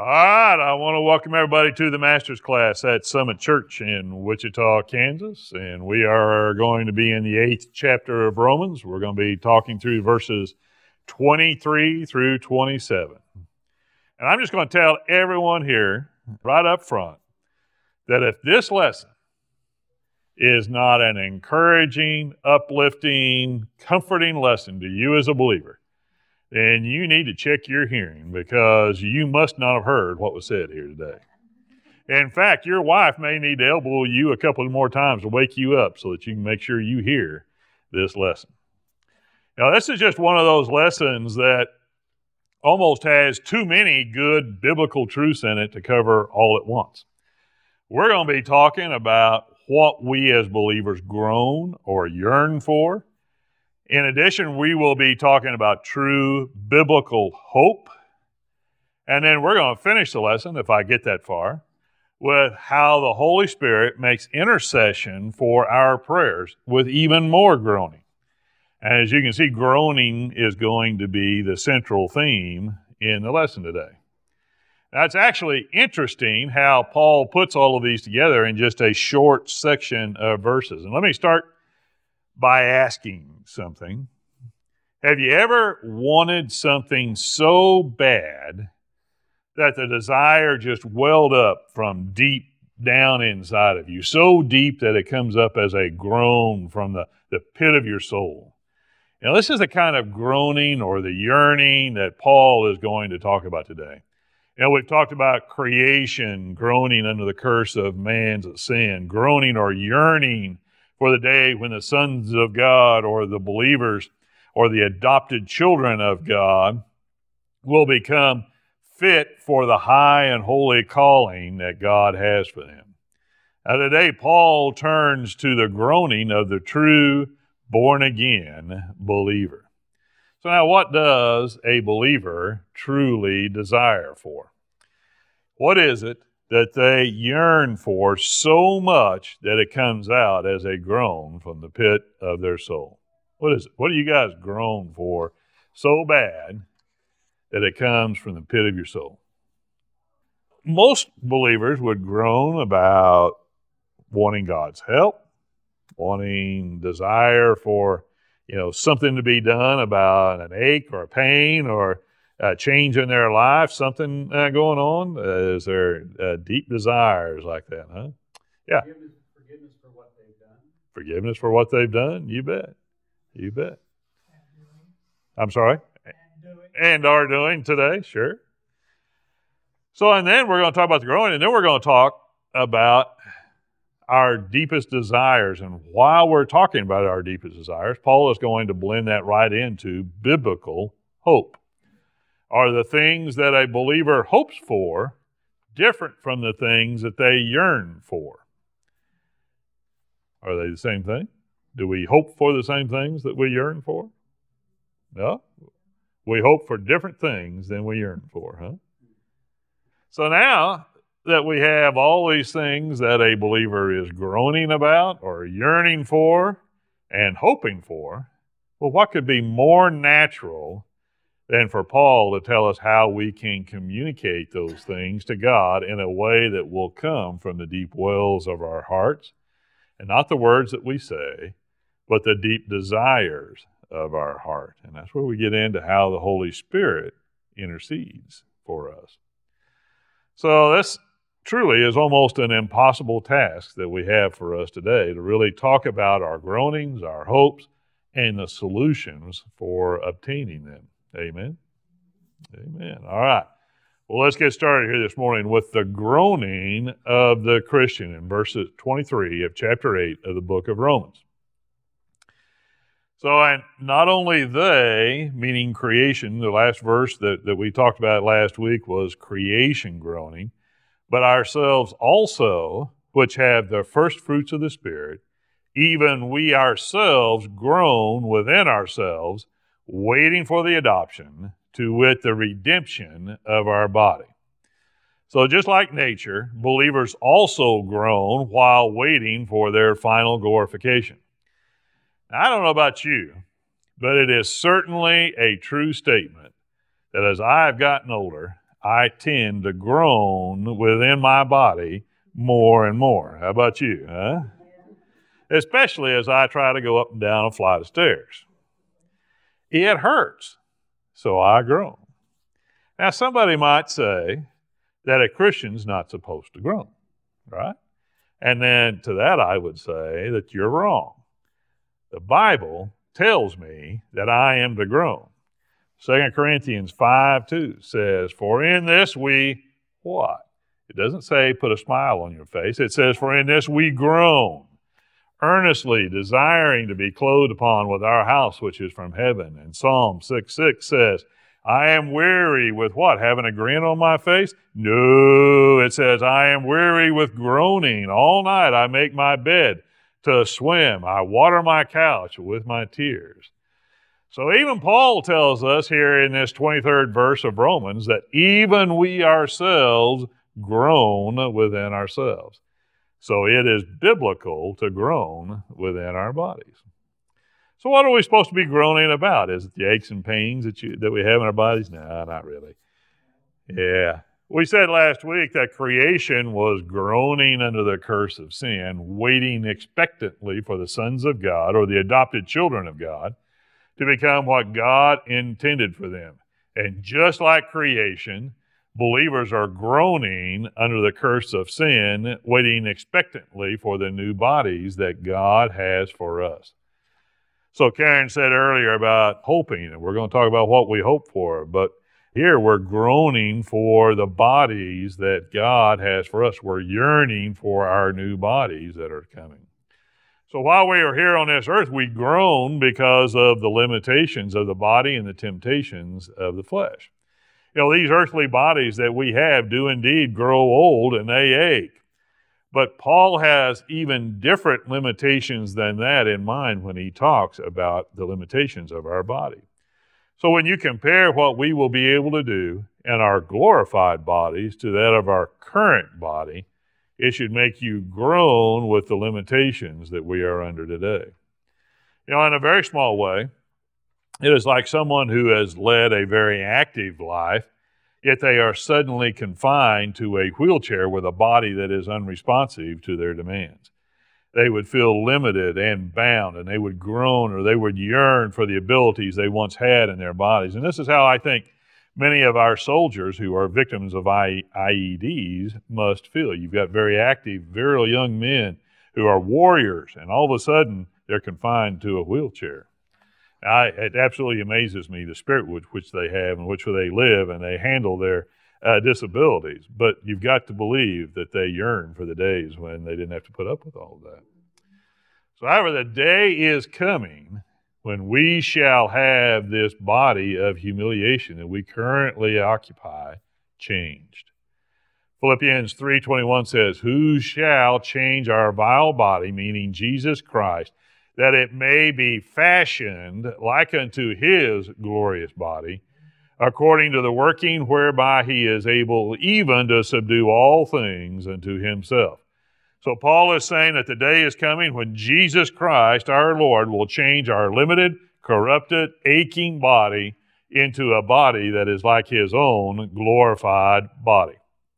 All right, I want to welcome everybody to the Master's class at Summit Church in Wichita, Kansas. And we are going to be in the 8th chapter of Romans. We're going to be talking through verses 23 through 27. And I'm just going to tell everyone here right up front that if this lesson is not an encouraging, uplifting, comforting lesson to you as a believer, then you need to check your hearing, because you must not have heard what was said here today. In fact, your wife may need to elbow you a couple more times to wake you up so that you can make sure you hear this lesson. Now, this is just one of those lessons that almost has too many good biblical truths in it to cover all at once. We're going to be talking about what we as believers groan or yearn for. In addition, we will be talking about true biblical hope. And then we're going to finish the lesson, if I get that far, with how the Holy Spirit makes intercession for our prayers with even more groaning. And as you can see, groaning is going to be the central theme in the lesson today. Now, it's actually interesting how Paul puts all of these together in just a short section of verses. And let me start by asking something. Have you ever wanted something so bad that the desire just welled up from deep down inside of you, so deep that it comes up as a groan from the pit of your soul? Now, this is the kind of groaning or the yearning that Paul is going to talk about today. You know, we've talked about creation groaning under the curse of man's sin, groaning or yearning for the day when the sons of God or the believers or the adopted children of God will become fit for the high and holy calling that God has for them. Now today, Paul turns to the groaning of the true born-again believer. So now, what does a believer truly desire for? What is it that they yearn for so much that it comes out as a groan from the pit of their soul? What is it? What do you guys groan for so bad that it comes from the pit of your soul? Most believers would groan about wanting God's help, wanting desire for, something to be done about an ache or a pain or a change in their life, something going on. Is there deep desires like that, huh? Yeah. Forgiveness for what they've done. Forgiveness for what they've done? You bet. You bet. I'm sorry? And are doing today, sure. So, and then we're going to talk about the growing, and then we're going to talk about our deepest desires. And while we're talking about our deepest desires, Paul is going to blend that right into biblical hope. Are the things that a believer hopes for different from the things that they yearn for? Are they the same thing? Do we hope for the same things that we yearn for? No. We hope for different things than we yearn for, huh? So now that we have all these things that a believer is groaning about or yearning for and hoping for, well, what could be more natural than for Paul to tell us how we can communicate those things to God in a way that will come from the deep wells of our hearts, and not the words that we say, but the deep desires of our heart. And that's where we get into how the Holy Spirit intercedes for us. So this truly is almost an impossible task that we have for us today, to really talk about our groanings, our hopes, and the solutions for obtaining them. Amen? Amen. All right. Well, let's get started here this morning with the groaning of the Christian in verses 23 of chapter 8 of the book of Romans. So, and not only they, meaning creation, the last verse that we talked about last week was creation groaning, but ourselves also, which have the first fruits of the Spirit, even we ourselves groan within ourselves, waiting for the adoption, to wit, the redemption of our body. So just like nature, believers also groan while waiting for their final glorification. Now, I don't know about you, but it is certainly a true statement that as I have gotten older, I tend to groan within my body more and more. How about you, huh? Especially as I try to go up and down a flight of stairs. It hurts, so I groan. Now, somebody might say that a Christian's not supposed to groan, right? And then to that I would say that you're wrong. The Bible tells me that I am to groan. 2 Corinthians 5:2 says, "For in this we," what? It doesn't say put a smile on your face. It says, "For in this we groan, earnestly desiring to be clothed upon with our house which is from heaven." And Psalm 6:6 says, "I am weary with" what? Having a grin on my face? No, it says, "I am weary with groaning. All night I make my bed to swim. I water my couch with my tears." So even Paul tells us here in this 23rd verse of Romans that even we ourselves groan within ourselves. So it is biblical to groan within our bodies. So what are we supposed to be groaning about? Is it the aches and pains that we have in our bodies? No, not really. Yeah. We said last week that creation was groaning under the curse of sin, waiting expectantly for the sons of God or the adopted children of God to become what God intended for them. And just like creation, believers are groaning under the curse of sin, waiting expectantly for the new bodies that God has for us. So Karen said earlier about hoping, and we're going to talk about what we hope for, but here we're groaning for the bodies that God has for us. We're yearning for our new bodies that are coming. So while we are here on this earth, we groan because of the limitations of the body and the temptations of the flesh. You know, these earthly bodies that we have do indeed grow old and they ache. But Paul has even different limitations than that in mind when he talks about the limitations of our body. So when you compare what we will be able to do in our glorified bodies to that of our current body, it should make you groan with the limitations that we are under today. You know, in a very small way, it is like someone who has led a very active life, yet they are suddenly confined to a wheelchair with a body that is unresponsive to their demands. They would feel limited and bound, and they would groan or they would yearn for the abilities they once had in their bodies. And this is how I think many of our soldiers who are victims of IEDs must feel. You've got very active, virile young men who are warriors, and all of a sudden they're confined to a wheelchair. It absolutely amazes me the spirit with which they have and which they live, and they handle their disabilities. But you've got to believe that they yearn for the days when they didn't have to put up with all of that. So, however, the day is coming when we shall have this body of humiliation that we currently occupy changed. Philippians 3:21 says, "Who shall change our vile body," meaning Jesus Christ, "that it may be fashioned like unto his glorious body, according to the working whereby he is able even to subdue all things unto himself." So Paul is saying that the day is coming when Jesus Christ, our Lord, will change our limited, corrupted, aching body into a body that is like his own glorified body.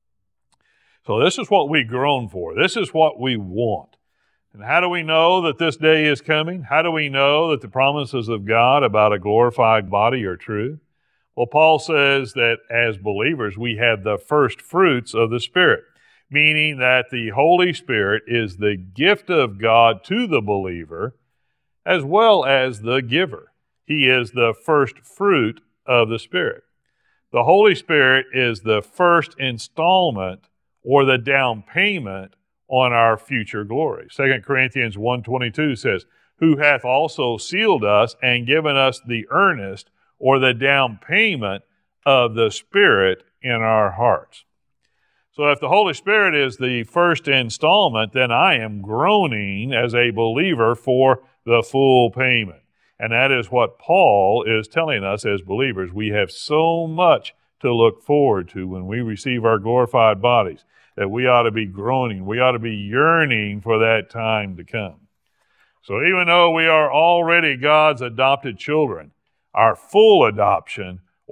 So this is what we groan for. This is what we want. And how do we know that this day is coming? How do we know that the promises of God about a glorified body are true? Well, Paul says that as believers, we have the first fruits of the Spirit, meaning that the Holy Spirit is the gift of God to the believer as well as the giver. He is the first fruit of the Spirit. The Holy Spirit is the first installment or the down payment on our future glory. 2 Corinthians 1:22 says, "Who hath also sealed us and given us the earnest or the down payment of the Spirit in our hearts." So if the Holy Spirit is the first installment, then I am groaning as a believer for the full payment. And that is what Paul is telling us as believers. We have so much to look forward to when we receive our glorified bodies that we ought to be groaning. We ought to be yearning for that time to come. So even though we are already God's adopted children, our full adoption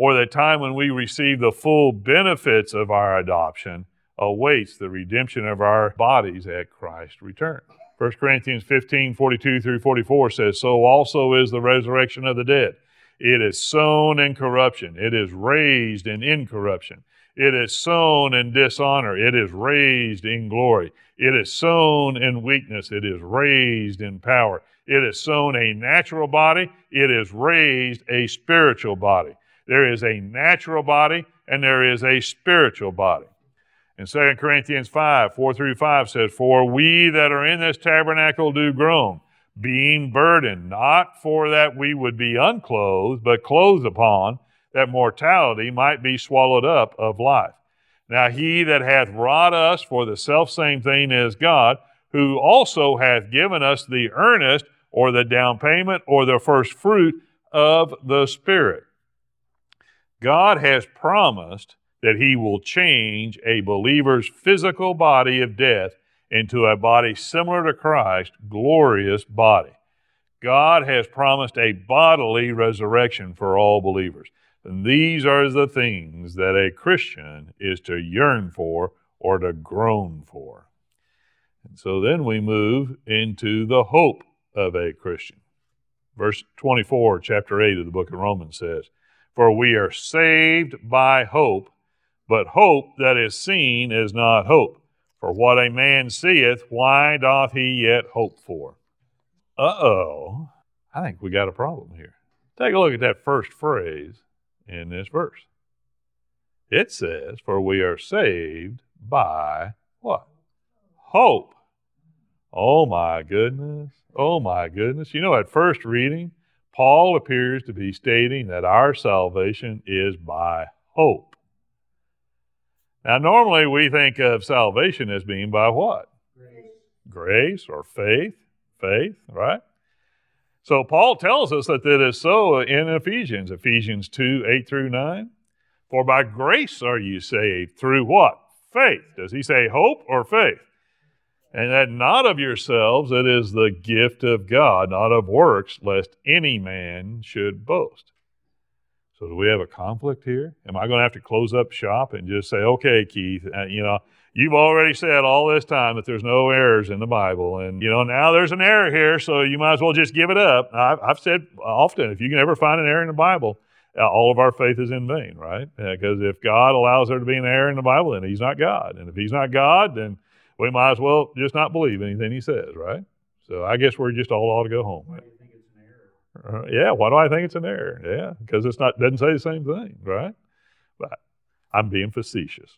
or the time when we receive the full benefits of our adoption, awaits the redemption of our bodies at Christ's return. 1 Corinthians 15:42 through 44 says, "So also is the resurrection of the dead. It is sown in corruption. It is raised in incorruption. It is sown in dishonor. It is raised in glory. It is sown in weakness. It is raised in power. It is sown a natural body. It is raised a spiritual body." There is a natural body and there is a spiritual body. And 2 Corinthians 5:4 through 5 says, "For we that are in this tabernacle do groan, being burdened, not for that we would be unclothed, but clothed upon, that mortality might be swallowed up of life. Now he that hath wrought us for the selfsame thing is God, who also hath given us the earnest, or the down payment, or the first fruit of the Spirit." God has promised that he will change a believer's physical body of death into a body similar to Christ's glorious body. God has promised a bodily resurrection for all believers. And these are the things that a Christian is to yearn for or to groan for. And so then we move into the hope of a Christian. Verse 24, chapter 8 of the book of Romans says, "For we are saved by hope, but hope that is seen is not hope. For what a man seeth, why doth he yet hope for?" I think we got a problem here. Take a look at that first phrase in this verse. It says, "For we are saved by" what? Hope. Oh my goodness. Oh my goodness. You know, at first reading, Paul appears to be stating that our salvation is by hope. Now, normally we think of salvation as being by what? Grace or faith. Faith, right? So Paul tells us that is so in Ephesians 2, 8 through 9. "For by grace are you saved through" what? Faith. Does he say hope or faith? "And that not of yourselves, it is the gift of God, not of works, lest any man should boast." So do we have a conflict here? Am I going to have to close up shop and just say, "Okay, Keith, you've already said all this time that there's no errors in the Bible, and now there's an error here, so you might as well just give it up." I've said often, if you can ever find an error in the Bible, all of our faith is in vain, right? Because if God allows there to be an error in the Bible, then he's not God. And if he's not God, then we might as well just not believe anything he says, right? So I guess we're just all ought to go home. Why do you think it's an error? Yeah, why do I think it's an error? Yeah, because doesn't say the same thing, right? But I'm being facetious.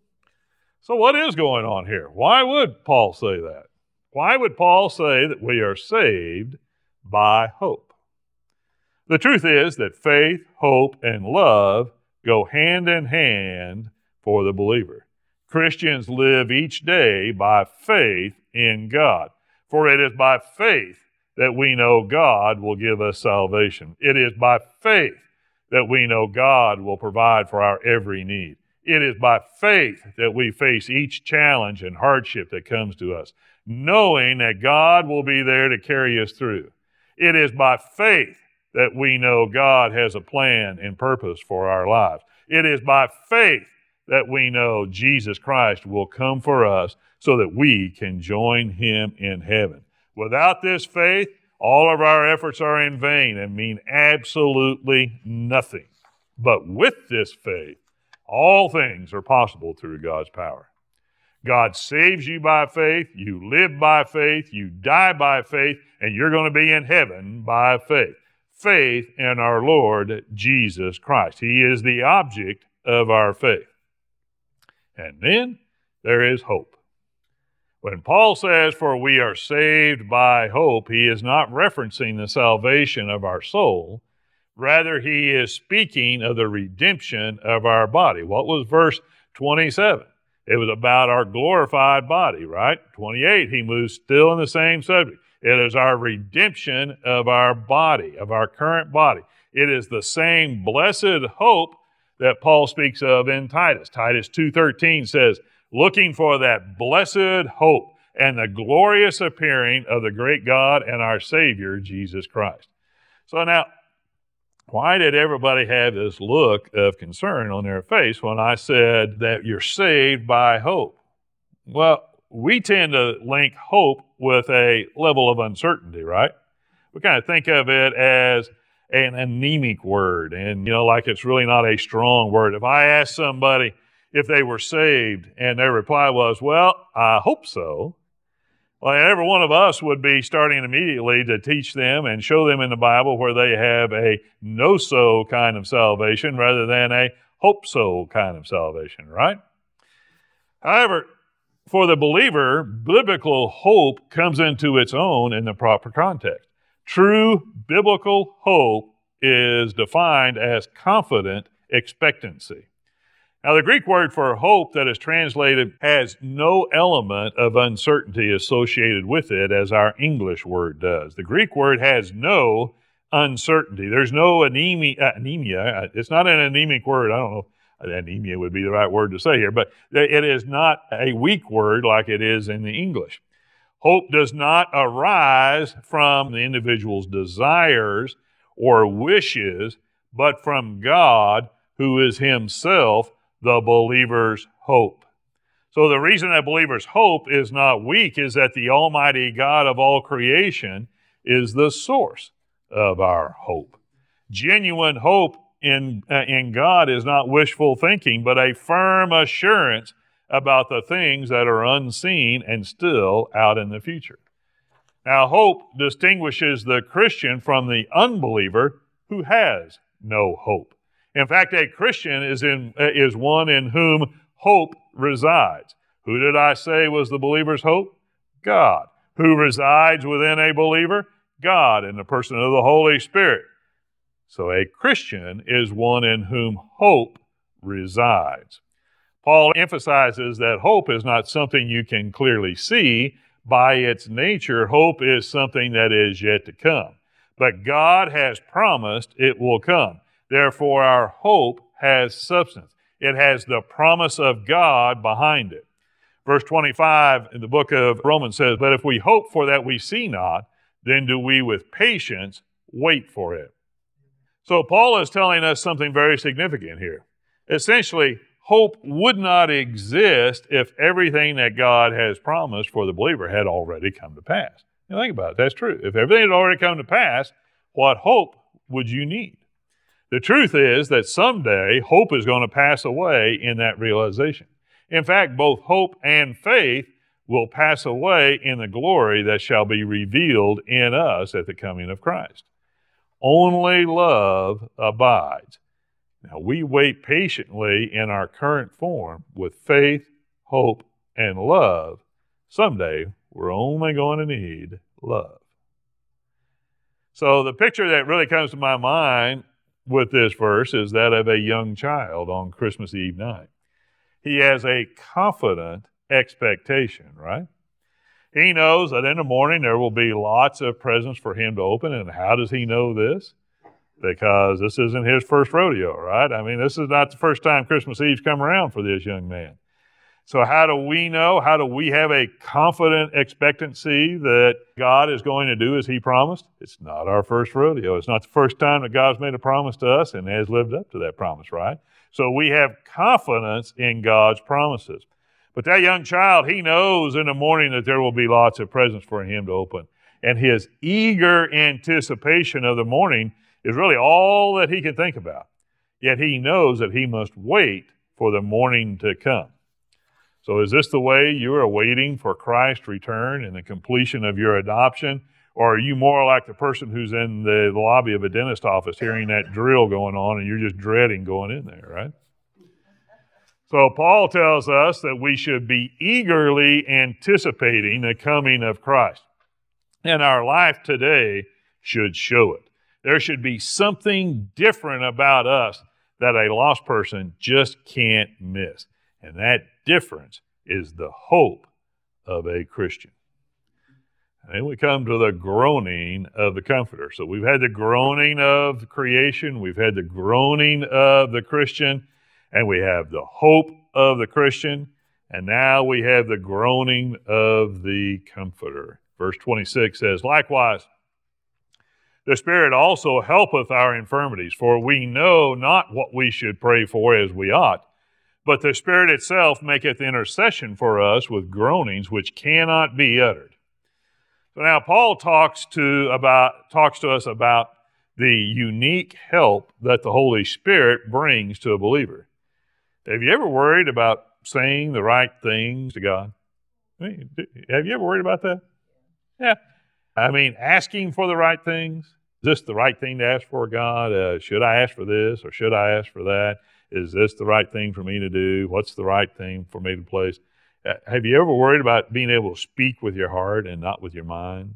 So what is going on here? Why would Paul say that? Why would Paul say that we are saved by hope? The truth is that faith, hope, and love go hand in hand for the believer. Christians live each day by faith in God, for it is by faith that we know God will give us salvation. It is by faith that we know God will provide for our every need. It is by faith that we face each challenge and hardship that comes to us, knowing that God will be there to carry us through. It is by faith that we know God has a plan and purpose for our lives. It is by faith that we know Jesus Christ will come for us so that we can join him in heaven. Without this faith, all of our efforts are in vain and mean absolutely nothing. But with this faith, all things are possible through God's power. God saves you by faith, you live by faith, you die by faith, and you're going to be in heaven by faith. Faith in our Lord Jesus Christ. He is the object of our faith. And then there is hope. When Paul says, "For we are saved by hope," he is not referencing the salvation of our soul. Rather, he is speaking of the redemption of our body. What was verse 27? It was about our glorified body, right? 28, he moves still in the same subject. It is our redemption of our body, of our current body. It is the same blessed hope that Paul speaks of in Titus. Titus 2:13 says, "Looking for that blessed hope and the glorious appearing of the great God and our Savior, Jesus Christ." So now, Why did everybody have this look of concern on their face when I said that you're saved by hope? Well, we tend to link hope with a level of uncertainty, right? We kind of think of it as an anemic word, and like it's really not a strong word. If I ask somebody if they were saved and their reply was, well, I hope so, well, every one of us would be starting immediately to teach them and show them in the Bible where they have a no-so kind of salvation rather than a hope-so kind of salvation, right? However, for the believer, biblical hope comes into its own in the proper context. True biblical hope is defined as confident expectancy. Now, the Greek word for hope that is translated has no element of uncertainty associated with it as our English word does. The Greek word has no uncertainty. There's no anemia. It's not an anemic word. I don't know. Anemia would be the right word to say here, but it is not a weak word like it is in the English. Hope does not arise from the individual's desires or wishes, but from God, who is Himself the believer's hope. So the reason that believer's hope is not weak is that the Almighty God of all creation is the source of our hope. Genuine hope in God is not wishful thinking, but a firm assurance about the things that are unseen and still out in the future. Now, hope distinguishes the Christian from the unbeliever who has no hope. In fact, a Christian is one in whom hope resides. Who did I say was the believer's hope? God. Who resides within a believer? God, in the person of the Holy Spirit. So a Christian is one in whom hope resides. Paul emphasizes that hope is not something you can clearly see. By its nature, hope is something that is yet to come. But God has promised it will come. Therefore, our hope has substance. It has the promise of God behind it. Verse 25 in the book of Romans says, "But if we hope for that we see not, then do we with patience wait for it." So Paul is telling us something very significant here. Essentially, hope would not exist if everything that God has promised for the believer had already come to pass. Think about it. That's true. If everything had already come to pass, what hope would you need? The truth is that someday hope is going to pass away in that realization. In fact, both hope and faith will pass away in the glory that shall be revealed in us at the coming of Christ. Only love abides. Now, we wait patiently in our current form with faith, hope, and love. Someday, we're only going to need love. So the picture that really comes to my mind with this verse is that of a young child on Christmas Eve night. He has a confident expectation, right? He knows that in the morning there will be lots of presents for him to open. And how does he know this? Because this isn't his first rodeo, right? I mean, this is not the first time Christmas Eve's come around for this young man. So how do we know? How do we have a confident expectancy that God is going to do as He promised? It's not our first rodeo. It's not the first time that God's made a promise to us and has lived up to that promise, right? So we have confidence in God's promises. But that young child, he knows in the morning that there will be lots of presents for him to open. And his eager anticipation of the morning is really all that he can think about. Yet he knows that he must wait for the morning to come. So is this the way you are waiting for Christ's return and the completion of your adoption? Or are you more like the person who's in the lobby of a dentist office hearing that drill going on and you're just dreading going in there, right? So Paul tells us that we should be eagerly anticipating the coming of Christ. And our life today should show it. There should be something different about us that a lost person just can't miss. And that difference is the hope of a Christian. And then we come to the groaning of the Comforter. So we've had the groaning of creation, we've had the groaning of the Christian, and we have the hope of the Christian, and now we have the groaning of the Comforter. Verse 26 says, "Likewise, The Spirit also helpeth our infirmities, for we know not what we should pray for as we ought, but the Spirit itself maketh intercession for us with groanings which cannot be uttered. So now Paul talks to us about the unique help that the Holy Spirit brings to a believer. Have you ever worried about saying the right things to God? Have you ever worried about that? Yeah. I mean, asking for the right things. Is this the right thing to ask for, God? Should I ask for this or should I ask for that? Is this the right thing for me to do? What's the right thing for me to place? Have you ever worried about being able to speak with your heart and not with your mind?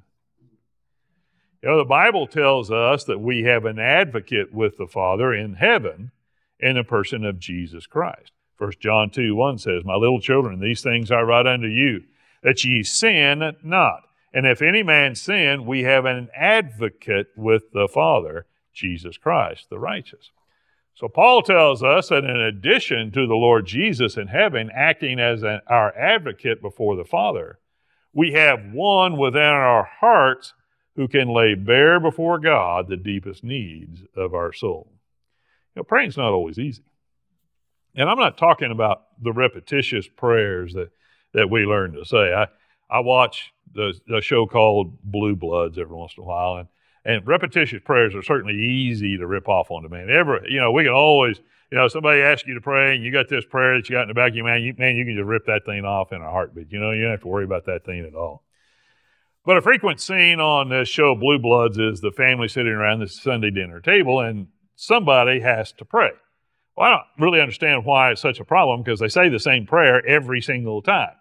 You know, the Bible tells us that we have an advocate with the Father in heaven in the person of Jesus Christ. 1 John 2:1 says, My little children, these things I write unto you, that ye sin not. And if any man sin, we have an advocate with the Father, Jesus Christ, the righteous. So Paul tells us that in addition to the Lord Jesus in heaven acting as our advocate before the Father, we have one within our hearts who can lay bare before God the deepest needs of our soul. You know, praying's not always easy. And I'm not talking about the repetitious prayers that we learn to say. I watch the show called Blue Bloods every once in a while, and repetitious prayers are certainly easy to rip off on demand. We can always, somebody asks you to pray, and you got this prayer that you got in the back of your mind, you can just rip that thing off in a heartbeat. You don't have to worry about that thing at all. But a frequent scene on this show, Blue Bloods, is the family sitting around the Sunday dinner table, and somebody has to pray. Well, I don't really understand why it's such a problem, because they say the same prayer every single time.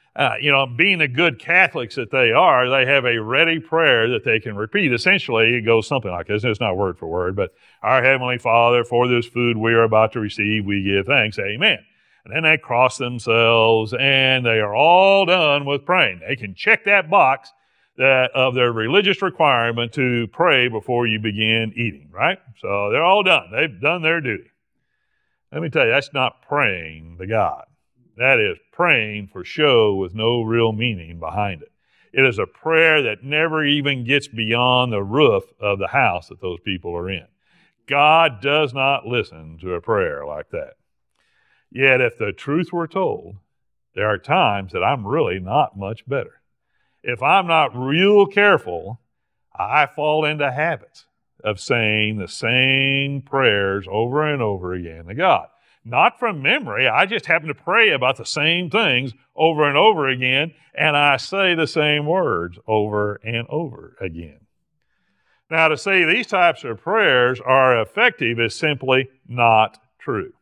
Being the good Catholics that they are, they have a ready prayer that they can repeat. Essentially, it goes something like this. It's not word for word, but Our Heavenly Father, for this food we are about to receive, we give thanks. Amen. And then they cross themselves, and they are all done with praying. They can check that box of their religious requirement to pray before you begin eating, right? So they're all done. They've done their duty. Let me tell you, that's not praying to God. That is praying for show with no real meaning behind it. It is a prayer that never even gets beyond the roof of the house that those people are in. God does not listen to a prayer like that. Yet, if the truth were told, there are times that I'm really not much better. If I'm not real careful, I fall into habits of saying the same prayers over and over again to God. Not from memory. I just happen to pray about the same things over and over again, and I say the same words over and over again. Now, to say these types of prayers are effective is simply not true.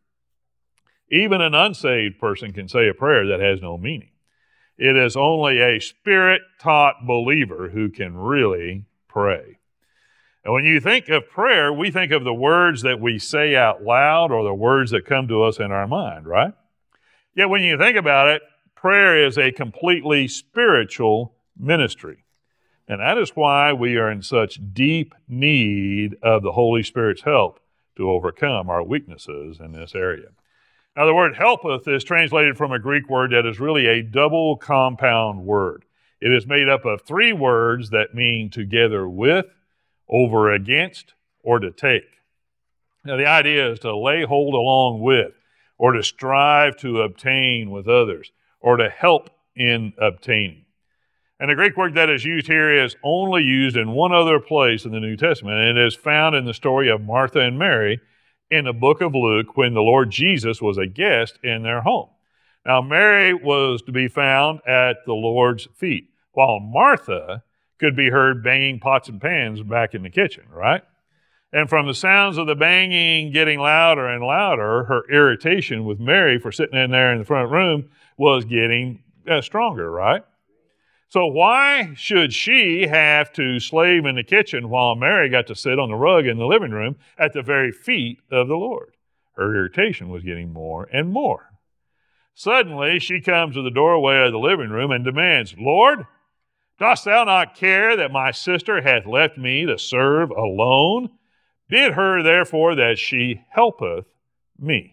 Even an unsaved person can say a prayer that has no meaning. It is only a Spirit-taught believer who can really pray. And when you think of prayer, we think of the words that we say out loud or the words that come to us in our mind, right? Yet when you think about it, prayer is a completely spiritual ministry. And that is why we are in such deep need of the Holy Spirit's help to overcome our weaknesses in this area. Now, the word helpeth is translated from a Greek word that is really a double compound word. It is made up of three words that mean together with, over against, or to take. Now, the idea is to lay hold along with, or to strive to obtain with others, or to help in obtaining. And the Greek word that is used here is only used in one other place in the New Testament, and it is found in the story of Martha and Mary in the book of Luke when the Lord Jesus was a guest in their home. Now, Mary was to be found at the Lord's feet, while Martha could be heard banging pots and pans back in the kitchen, right? And from the sounds of the banging getting louder and louder, her irritation with Mary for sitting in there in the front room was getting stronger, right? So why should she have to slave in the kitchen while Mary got to sit on the rug in the living room at the very feet of the Lord? Her irritation was getting more and more. Suddenly, she comes to the doorway of the living room and demands, Lord, dost thou not care that my sister hath left me to serve alone? Bid her, therefore, that she helpeth me.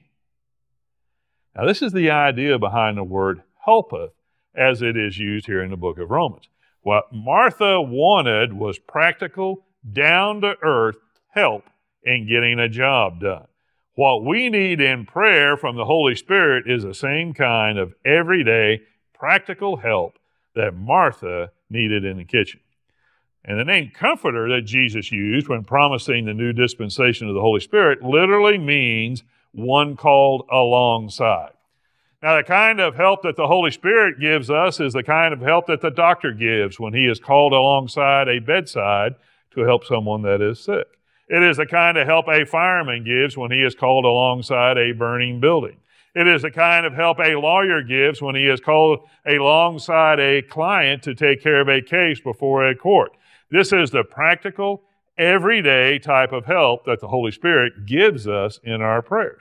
Now, this is the idea behind the word helpeth as it is used here in the book of Romans. What Martha wanted was practical down-to-earth help in getting a job done. What we need in prayer from the Holy Spirit is the same kind of everyday practical help that Martha needed in the kitchen. And the name Comforter that Jesus used when promising the new dispensation of the Holy Spirit literally means one called alongside. Now, the kind of help that the Holy Spirit gives us is the kind of help that the doctor gives when he is called alongside a bedside to help someone that is sick. It is the kind of help a fireman gives when he is called alongside a burning building. It is the kind of help a lawyer gives when he is called alongside a client to take care of a case before a court. This is the practical, everyday type of help that the Holy Spirit gives us in our prayers.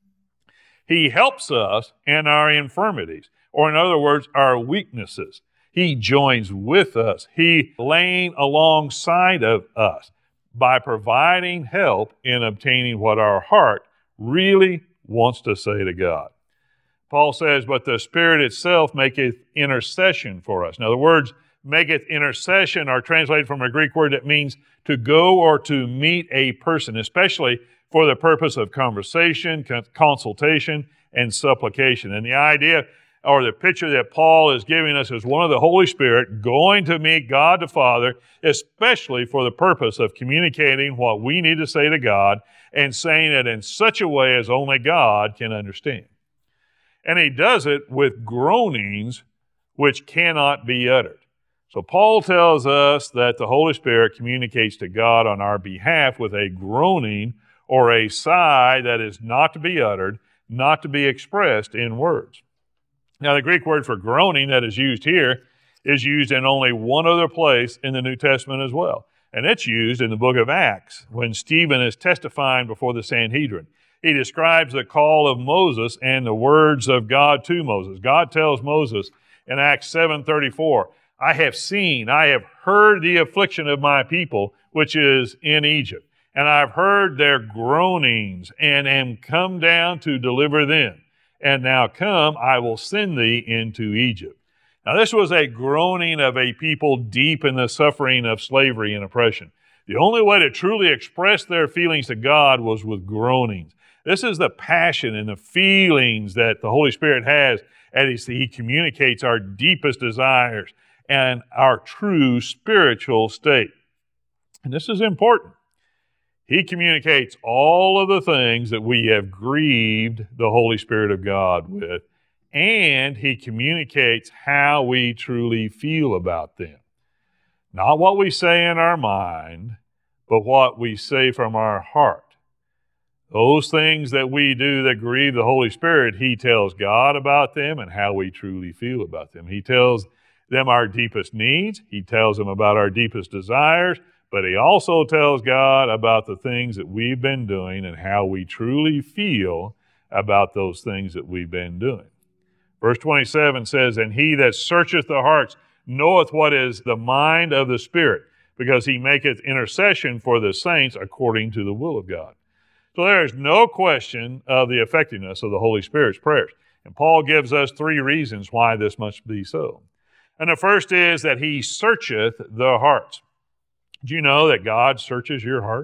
He helps us in our infirmities, or in other words, our weaknesses. He joins with us. He laying alongside of us by providing help in obtaining what our heart really wants to say to God. Paul says, but the Spirit itself maketh intercession for us. Now, the words maketh intercession are translated from a Greek word that means to go or to meet a person, especially for the purpose of conversation, consultation, and supplication. And the idea or the picture that Paul is giving us is one of the Holy Spirit going to meet God the Father, especially for the purpose of communicating what we need to say to God and saying it in such a way as only God can understand. And he does it with groanings which cannot be uttered. So Paul tells us that the Holy Spirit communicates to God on our behalf with a groaning or a sigh that is not to be uttered, not to be expressed in words. Now, the Greek word for groaning that is used here is used in only one other place in the New Testament as well. And it's used in the book of Acts when Stephen is testifying before the Sanhedrin. He describes the call of Moses and the words of God to Moses. God tells Moses in Acts 7:34, I have heard the affliction of my people, which is in Egypt. And I've heard their groanings and am come down to deliver them. And now come, I will send thee into Egypt. Now, this was a groaning of a people deep in the suffering of slavery and oppression. The only way to truly express their feelings to God was with groanings. This is the passion and the feelings that the Holy Spirit has as He communicates our deepest desires and our true spiritual state. And this is important. He communicates all of the things that we have grieved the Holy Spirit of God with, and He communicates how we truly feel about them. Not what we say in our mind, but what we say from our heart. Those things that we do that grieve the Holy Spirit, He tells God about them and how we truly feel about them. He tells them our deepest needs. He tells them about our deepest desires. But He also tells God about the things that we've been doing and how we truly feel about those things that we've been doing. Verse 27 says, and He that searcheth the hearts knoweth what is the mind of the Spirit, because He maketh intercession for the saints according to the will of God. So there is no question of the effectiveness of the Holy Spirit's prayers. And Paul gives us 3 reasons why this must be so. And the first is that He searcheth the hearts. Do you know that God searches your heart?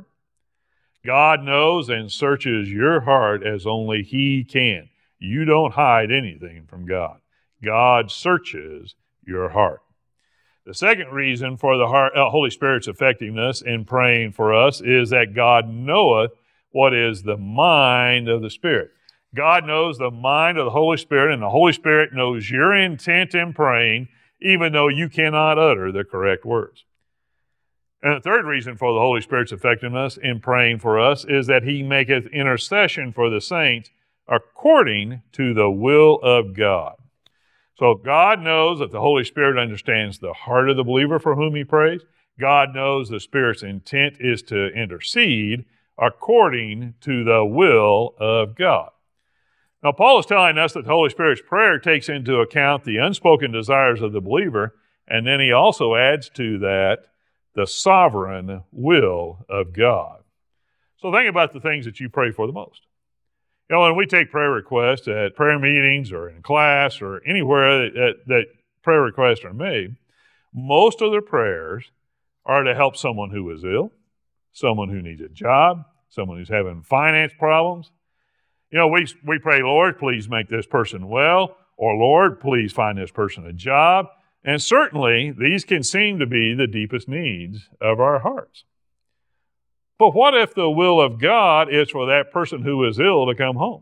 God knows and searches your heart as only He can. You don't hide anything from God. God searches your heart. The second reason for the Holy Spirit's effectiveness in praying for us is that God knoweth what is the mind of the Spirit. God knows the mind of the Holy Spirit, and the Holy Spirit knows your intent in praying, even though you cannot utter the correct words. And the third reason for the Holy Spirit's effectiveness in praying for us is that He maketh intercession for the saints according to the will of God. So God knows that the Holy Spirit understands the heart of the believer for whom He prays. God knows the Spirit's intent is to intercede according to the will of God. Now, Paul is telling us that the Holy Spirit's prayer takes into account the unspoken desires of the believer, and then he also adds to that the sovereign will of God. So think about the things that you pray for the most. You know, when we take prayer requests at prayer meetings or in class or anywhere that prayer requests are made, most of the prayers are to help someone who is ill, someone who needs a job, someone who's having finance problems. You know, we pray, Lord, please make this person well, or Lord, please find this person a job. And certainly, these can seem to be the deepest needs of our hearts. But what if the will of God is for that person who is ill to come home?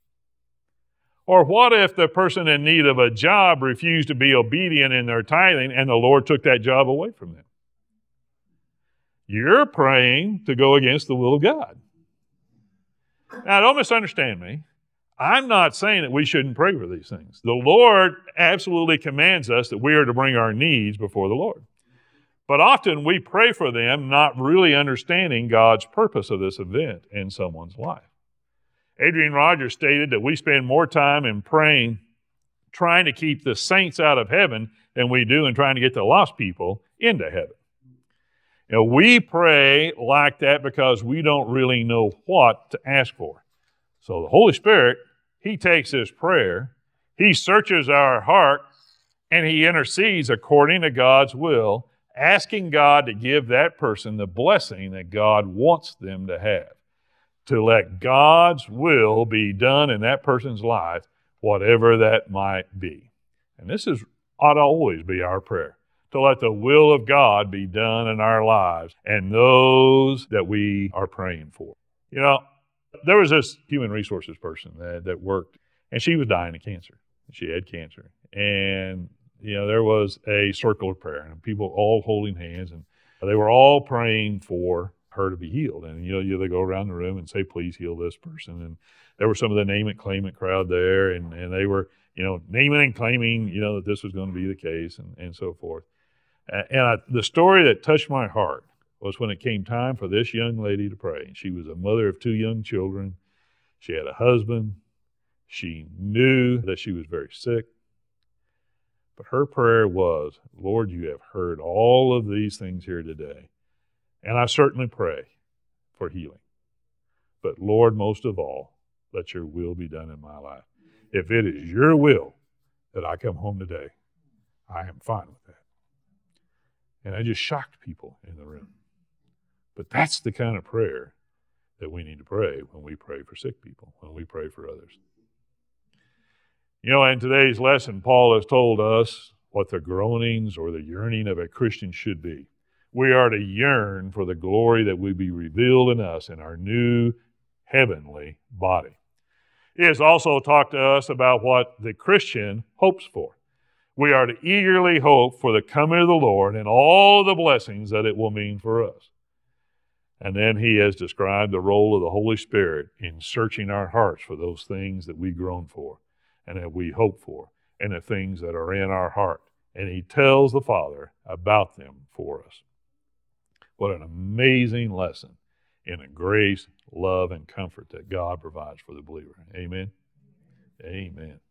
Or what if the person in need of a job refused to be obedient in their tithing and the Lord took that job away from them? You're praying to go against the will of God. Now, don't misunderstand me. I'm not saying that we shouldn't pray for these things. The Lord absolutely commands us that we are to bring our needs before the Lord. But often we pray for them not really understanding God's purpose of this event in someone's life. Adrian Rogers stated that we spend more time in praying, trying to keep the saints out of heaven than we do in trying to get the lost people into heaven. You know, we pray like that because we don't really know what to ask for. So the Holy Spirit, He takes this prayer, He searches our heart, and He intercedes according to God's will, asking God to give that person the blessing that God wants them to have, to let God's will be done in that person's life, whatever that might be. And this ought to always be our prayer, to let the will of God be done in our lives and those that we are praying for. You know, there was this human resources person that worked, and she was dying of cancer. She had cancer. And, you know, there was a circle of prayer, and people all holding hands, and they were all praying for her to be healed. And, you know, they go around the room and say, please heal this person. And there were some of the name it, claim it crowd there, and they were, you know, naming and claiming, you know, that this was going to be the case and so forth. The story that touched my heart was when it came time for this young lady to pray. She was a mother of 2 young children. She had a husband. She knew that she was very sick. But her prayer was, Lord, you have heard all of these things here today, and I certainly pray for healing. But Lord, most of all, let your will be done in my life. If it is your will that I come home today, I am fine with that. And I just shocked people in the room. But that's the kind of prayer that we need to pray when we pray for sick people, when we pray for others. You know, in today's lesson, Paul has told us what the groanings or the yearning of a Christian should be. We are to yearn for the glory that will be revealed in us in our new heavenly body. He has also talked to us about what the Christian hopes for. We are to eagerly hope for the coming of the Lord and all the blessings that it will mean for us. And then he has described the role of the Holy Spirit in searching our hearts for those things that we groan for and that we hope for and the things that are in our heart. And he tells the Father about them for us. What an amazing lesson in the grace, love, and comfort that God provides for the believer. Amen? Amen.